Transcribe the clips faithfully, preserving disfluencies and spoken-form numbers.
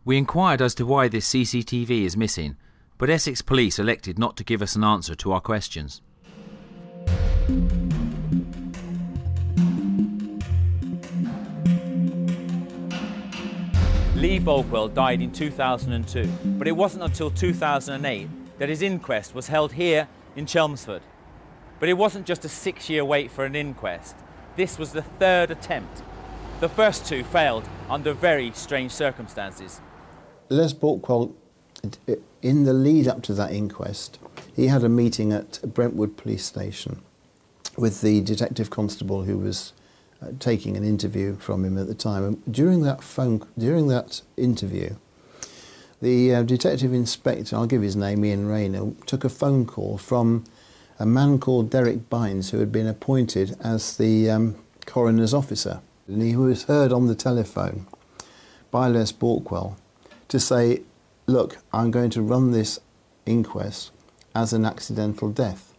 We inquired as to why this C C T V is missing, but Essex Police elected not to give us an answer to our questions. Lee Bolkwell died in two thousand two, but it wasn't until two thousand eight that his inquest was held here in Chelmsford. But it wasn't just a six-year wait for an inquest. This was the third attempt. The first two failed under very strange circumstances. Les Bolkwell, in the lead up to that inquest, he had a meeting at Brentwood Police Station with the detective constable who was uh, taking an interview from him at the time. And during that phone, during that interview, the uh, detective inspector, I'll give his name, Ian Rayner, took a phone call from a man called Derek Bynes, who had been appointed as the um, coroner's officer. And he was heard on the telephone by Les Bolkwell to say, look, I'm going to run this inquest as an accidental death.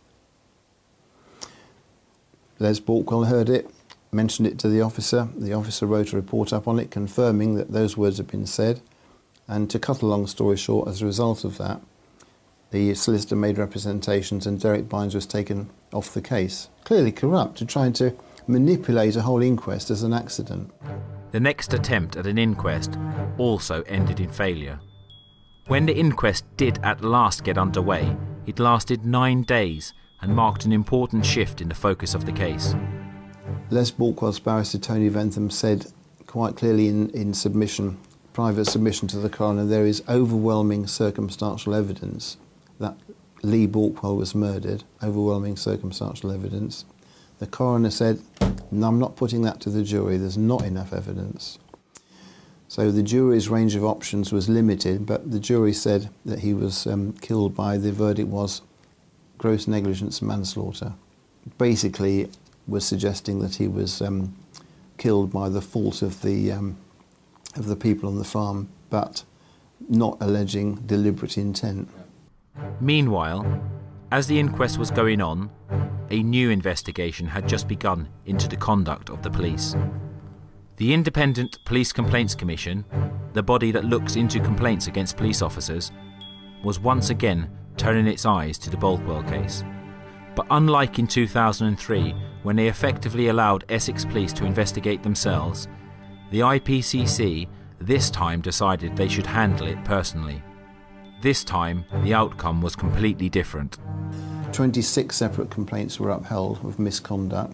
Les Bolkwell heard it, mentioned it to the officer. The officer wrote a report up on it confirming that those words had been said. And to cut a long story short, as a result of that, the solicitor made representations and Derek Bynes was taken off the case. Clearly corrupt, to trying to manipulate a whole inquest as an accident. The next attempt at an inquest also ended in failure. When the inquest did at last get underway, it lasted nine days and marked an important shift in the focus of the case. Les Bolkwell's barrister Tony Ventham said quite clearly in, in submission, private submission to the coroner, there is overwhelming circumstantial evidence that Lee Bolkwell was murdered, overwhelming circumstantial evidence. The coroner said, no, I'm not putting that to the jury, there's not enough evidence. So the jury's range of options was limited, but the jury said that he was um, killed by, the verdict was gross negligence manslaughter. Basically was suggesting that he was um, killed by the fault of the, um, of the people on the farm, but not alleging deliberate intent. Meanwhile, as the inquest was going on, a new investigation had just begun into the conduct of the police. The Independent Police Complaints Commission, the body that looks into complaints against police officers, was once again turning its eyes to the Bolkwell case. But unlike in two thousand three, when they effectively allowed Essex Police to investigate themselves, the I P C C this time decided they should handle it personally. This time, the outcome was completely different. twenty-six separate complaints were upheld of misconduct.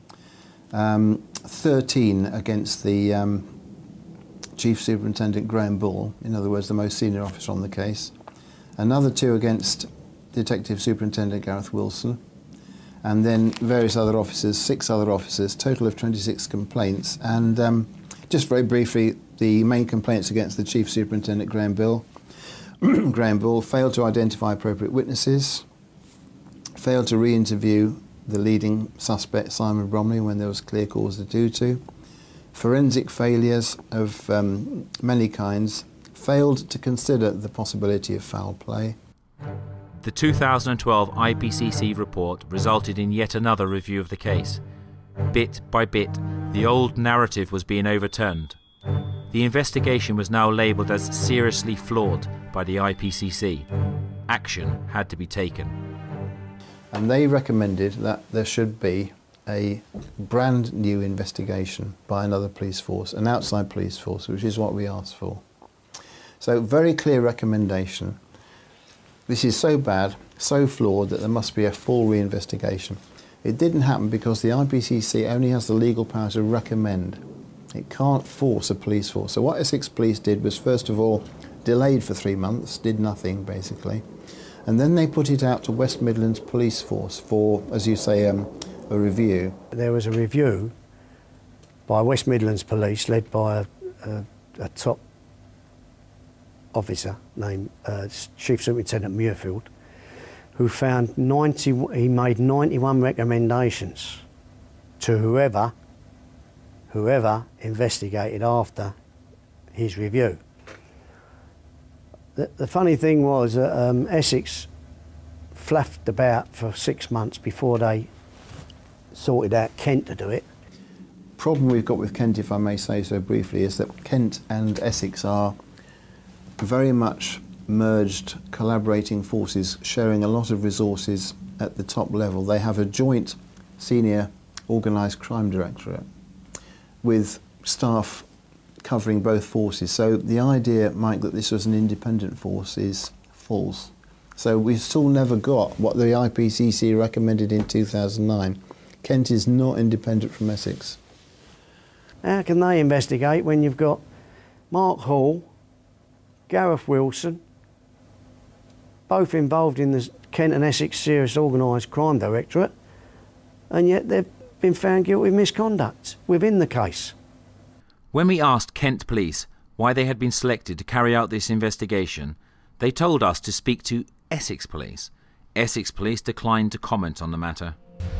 Um, thirteen against the um, Chief Superintendent Graham Bull, in other words, the most senior officer on the case. Another two against Detective Superintendent Gareth Wilson. And then various other officers, six other officers, total of twenty-six complaints. And um, just very briefly, the main complaints against the Chief Superintendent Graham Bull. Graham Bull failed to identify appropriate witnesses, failed to re-interview the leading suspect, Simon Bromley, when there was clear cause to do to, forensic failures of um, many kinds, failed to consider the possibility of foul play. The two thousand twelve I P C C report resulted in yet another review of the case. Bit by bit, the old narrative was being overturned. The investigation was now labelled as seriously flawed by the I P C C. Action had to be taken. And they recommended that there should be a brand new investigation by another police force, an outside police force, which is what we asked for. So, very clear recommendation. This is so bad, so flawed, that there must be a full re-investigation. It didn't happen because the I P C C only has the legal power to recommend. It can't force a police force. So what Essex Police did was, first of all, delayed for three months, did nothing, basically. And then they put it out to West Midlands Police Force for, as you say, um, a review. There was a review by West Midlands Police, led by a, a, a top officer named uh, Chief Superintendent Muirfield, who found ninety, he made ninety-one recommendations to whoever, whoever investigated after his review. The, the funny thing was that um, Essex fluffed about for six months before they sorted out Kent to do it. Problem we've got with Kent, if I may say so briefly, is that Kent and Essex are very much merged, collaborating forces, sharing a lot of resources at the top level. They have a joint senior organised crime directorate with staff covering both forces. So the idea, Mike, that this was an independent force is false. So we've still never got what the I P C C recommended in two thousand nine. Kent is not independent from Essex. How can they investigate when you've got Mark Hall, Gareth Wilson, both involved in the Kent and Essex Serious Organised Crime Directorate, and yet they've been found guilty of misconduct within the case? When we asked Kent Police why they had been selected to carry out this investigation, they told us to speak to Essex Police. Essex Police declined to comment on the matter.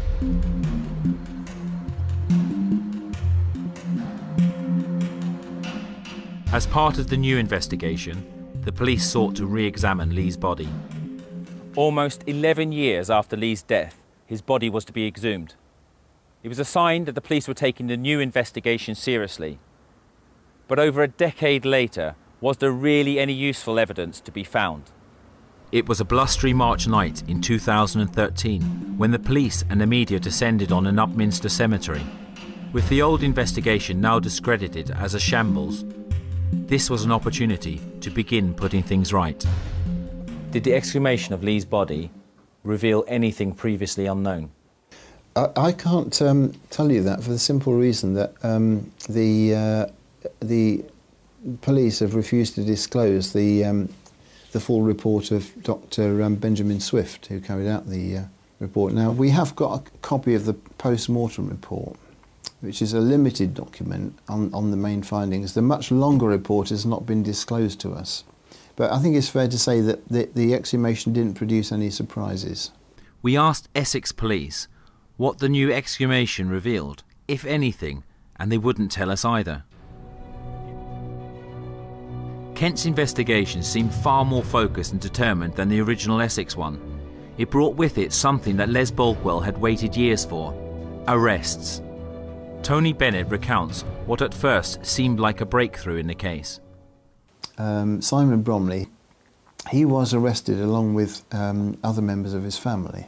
As part of the new investigation, the police sought to re-examine Lee's body. Almost eleven years after Lee's death, his body was to be exhumed. It was a sign that the police were taking the new investigation seriously. But over a decade later, was there really any useful evidence to be found? It was a blustery March night in two thousand thirteen when the police and the media descended on an Upminster cemetery. With the old investigation now discredited as a shambles, this was an opportunity to begin putting things right. Did the exhumation of Lee's body reveal anything previously unknown? I, I can't um, tell you that for the simple reason that um, the uh, the police have refused to disclose the um, the full report of Doctor Um, Benjamin Swift, who carried out the uh, report. Now, we have got a copy of the post-mortem report, which is a limited document on, on the main findings. The much longer report has not been disclosed to us. But I think it's fair to say that the, the exhumation didn't produce any surprises. We asked Essex Police what the new exhumation revealed, if anything, and they wouldn't tell us either. Kent's investigation seemed far more focused and determined than the original Essex one. It brought with it something that Les Bolkwell had waited years for: arrests. Tony Bennett recounts what at first seemed like a breakthrough in the case. Um, Simon Bromley, he was arrested along with um, other members of his family.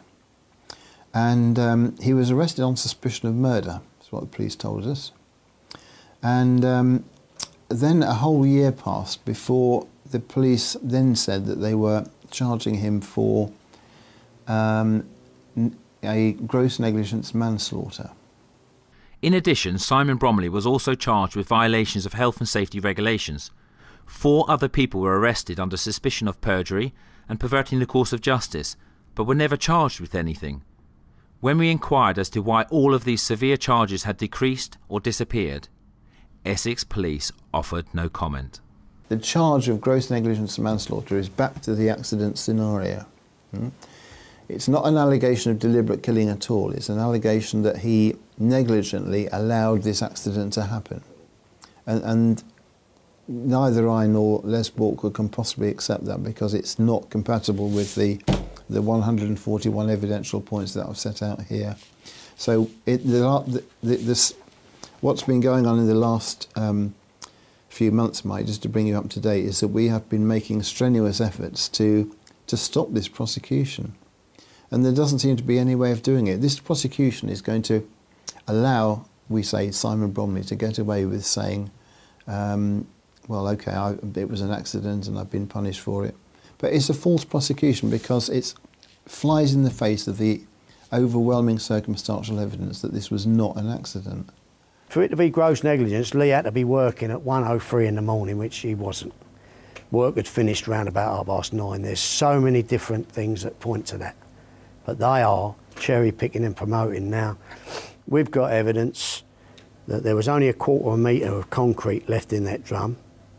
And um, he was arrested on suspicion of murder, that's what the police told us. And um, then a whole year passed before the police then said that they were charging him for um, a gross negligence manslaughter. In addition, Simon Bromley was also charged with violations of health and safety regulations. Four other people were arrested under suspicion of perjury and perverting the course of justice, but were never charged with anything. When we inquired as to why all of these severe charges had decreased or disappeared, Essex Police offered no comment. The charge of gross negligence manslaughter is back to the accident scenario. Hmm? It's not an allegation of deliberate killing at all. It's an allegation that he negligently allowed this accident to happen. And, and neither I nor Les Bolkwell can possibly accept that, because it's not compatible with the, the one hundred forty-one evidential points that I've set out here. So it, the, the, this, what's been going on in the last um, few months, Mike, just to bring you up to date, is that we have been making strenuous efforts to, to stop this prosecution. And there doesn't seem to be any way of doing it. This prosecution is going to allow, we say, Simon Bromley to get away with saying, um, well, OK, I, it was an accident and I've been punished for it. But it's a false prosecution because it flies in the face of the overwhelming circumstantial evidence that this was not an accident. For it to be gross negligence, Lee had to be working at one oh three in the morning, which he wasn't. Work had finished round about half past nine. There's so many different things that point to that. But they are cherry picking and promoting. Now, we've got evidence that there was only a quarter of a metre of concrete left in that drum.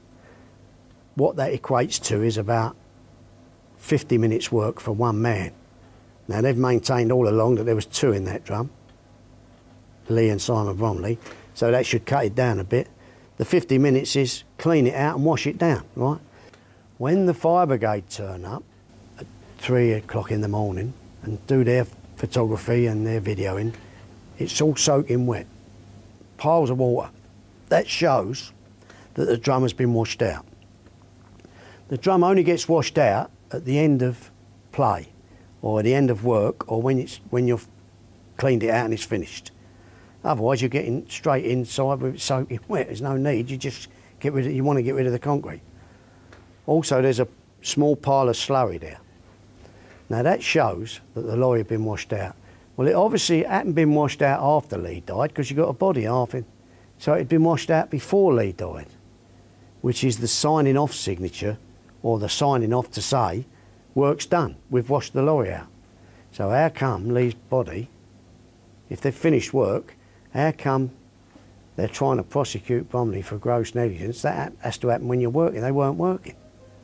What that equates to is about fifty minutes work for one man. Now, they've maintained all along that there was two in that drum, Lee and Simon Bromley, so that should cut it down a bit. The fifty minutes is clean it out and wash it down, right? When the fire brigade turn up at three o'clock in the morning and do their photography and their videoing, it's all soaking wet. Piles of water. That shows that the drum has been washed out. The drum only gets washed out at the end of play, or at the end of work, or when it's when you've cleaned it out and it's finished. Otherwise, you're getting straight inside with it soaking wet. There's no need. You just get rid of. You want to get rid of the concrete. Also, there's a small pile of slurry there. Now that shows that the lorry had been washed out. Well, it obviously hadn't been washed out after Lee died, because you got a body half in. So it had been washed out before Lee died, which is the signing off signature, or the signing off to say, work's done, we've washed the lorry out. So how come Lee's body, if they've finished work, how come they're trying to prosecute Bromley for gross negligence? That has to happen when you're working. They weren't working.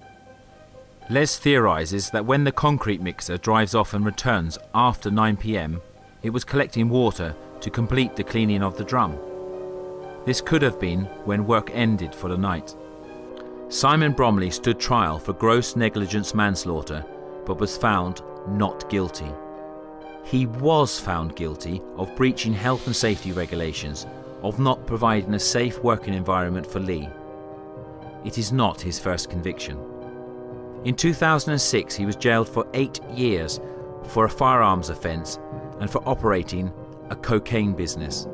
Les theorises that when the concrete mixer drives off and returns after nine p m, it was collecting water to complete the cleaning of the drum. This could have been when work ended for the night. Simon Bromley stood trial for gross negligence manslaughter, but was found not guilty. He was found guilty of breaching health and safety regulations, of not providing a safe working environment for Lee. It is not his first conviction. In two thousand six, he was jailed for eight years for a firearms offence and for operating a cocaine business.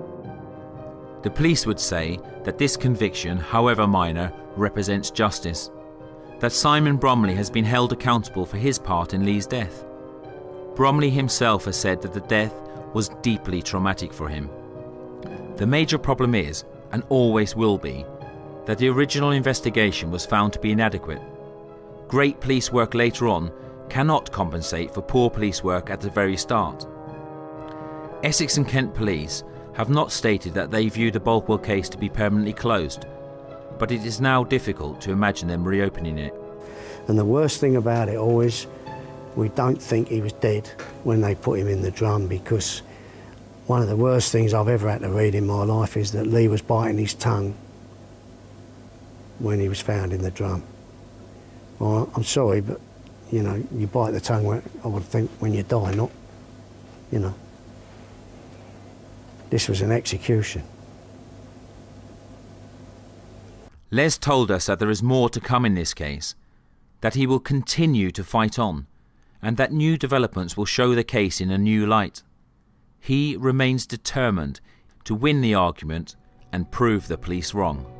The police would say that this conviction, however minor, represents justice, that Simon Bromley has been held accountable for his part in Lee's death. Bromley himself has said that the death was deeply traumatic for him. The major problem is, and always will be, that the original investigation was found to be inadequate. Great police work later on cannot compensate for poor police work at the very start. Essex and Kent Police have not stated that they view the Bolkwell case to be permanently closed, but it is now difficult to imagine them reopening it. And the worst thing about it all is we don't think he was dead when they put him in the drum, because one of the worst things I've ever had to read in my life is that Lee was biting his tongue when he was found in the drum. Well, I'm sorry, but, you know, you bite the tongue, when, I would think, when you die, not, you know. This was an execution. Les told us that there is more to come in this case, that he will continue to fight on, and that new developments will show the case in a new light. He remains determined to win the argument and prove the police wrong.